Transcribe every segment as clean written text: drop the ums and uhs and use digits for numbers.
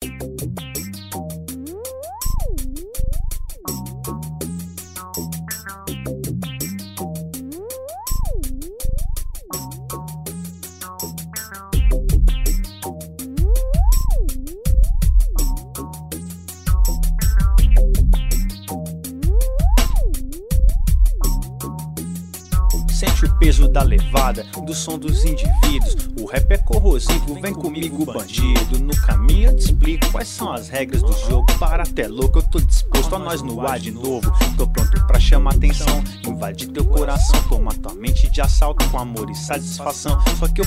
Sente o peso da levada, do som dos indivíduos. O rap é corrosivo, vem comigo bandido. No caminho eu te explico quais são as regras do jogo. Para até louco, eu tô disposto a nós no ar de novo. Tô pronto pra chamar atenção, invadir teu coração, tomar tua mente de assalto com amor e satisfação. Só que eu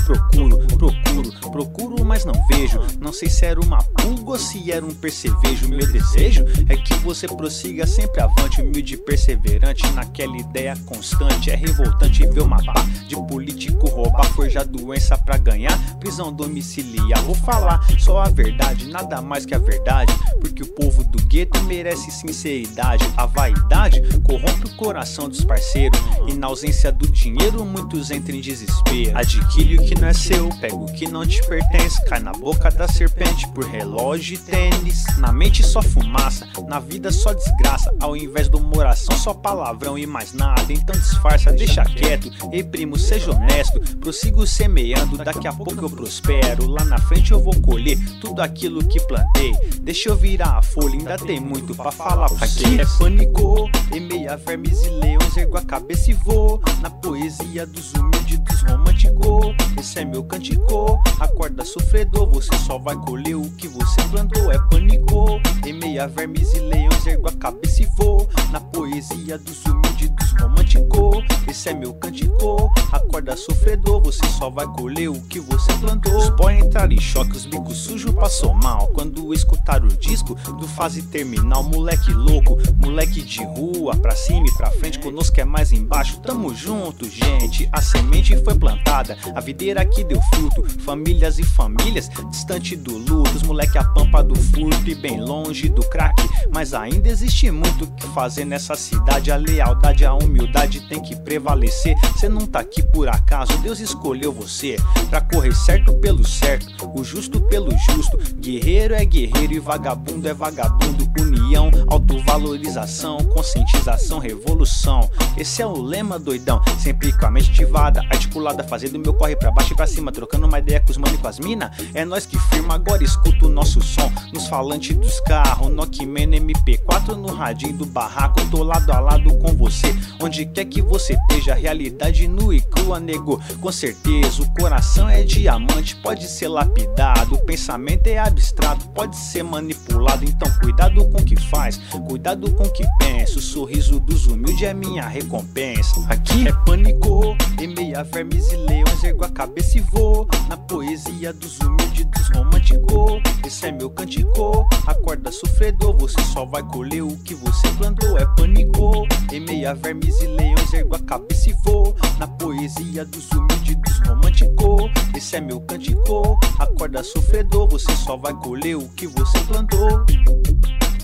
procuro, mas não vejo. Não sei se era uma pulga ou se era um percevejo. Meu desejo é que você prossiga sempre avante, humilde e perseverante naquela ideia constante. É revoltante ver uma pá de político roubar, forjar doença pra ganhar prisão domiciliar. Vou falar só a verdade, nada mais que a verdade, porque o povo do gueto merece sinceridade. A vaidade corrompe o coração dos parceiros, e na ausência do dinheiro muitos entram em desespero. Adquire o que não é seu, pega o que não te pertence, cai na boca da serpente por relógio e tênis. Na mente só fumaça, na vida só desgraça, ao invés de uma oração só palavrão e mais nada. Então disfarça, deixa quieto. Ei primo, seja honesto, prossigo semeando, daqui a pouco eu prospero. Lá na frente eu vou colher tudo aquilo que plantei. Deixa eu virar a folha, ainda tem muito pra falar pra você. Aqui é pânico, em meia vermes e leões, ergo a cabeça e vou na poesia dos humildes, dos românticos. Esse é meu cântico, acorda sofredor, você só vai colher o que você plantou. É pânico, em meia vermes e leões, ergo a cabeça e vou na poesia dos humildes, dos românticos. Esse é meu cântico, acorda sofredor, você só vai colher o que você plantou. Os boy entraram em choque, os bicos sujos passou mal quando escutaram o disco do fase terminal. Moleque louco, moleque de rua, pra cima e pra frente, conosco é mais embaixo. Tamo junto, gente, a semente foi plantada, a videira que deu fruto, famílias e famílias distante do luto. Os moleque a pampa do furto e bem longe do crack, mas ainda existe muito o que fazer nessa cidade. A lealdade, a humildade tem que prevalecer. Cê não tá aqui por acaso, Deus escolheu você pra correr certo pelo certo, o justo pelo justo. Guerreiro é guerreiro e vagabundo é vagabundo. União, autovalorização, conscientização, revolução. Esse é o lema, doidão, sempre com a mente ativada, articulada, fazendo meu corre pra baixo e pra cima, trocando uma ideia com os mano e com as mina. É nós que firma, agora escuta o nosso som nos falantes dos carros, Nockman MP4 no radinho do barraco. Tô lado a lado com você, onde quer que você esteja. Realidade nua e crua, nego, com certeza. O coração é diamante, pode ser lapidado. O pensamento é abstrato, pode ser manipulado. Então cuidado com o que faz, cuidado com o que pensa. O sorriso dos humildes é minha recompensa. Aqui é pânico, em meia vermes e leões, ergo a cabeça e vou na poesia dos humildes, dos românticos. Esse é meu cântico, acorda sofredor, você só vai colher o que você plantou. É pânico, em meia vermes e leões, ergo a cabeça e vou na poesia dos humildes, dos românticos. Esse é meu cântico, acorda sofredor, você só vai colher o que você plantou.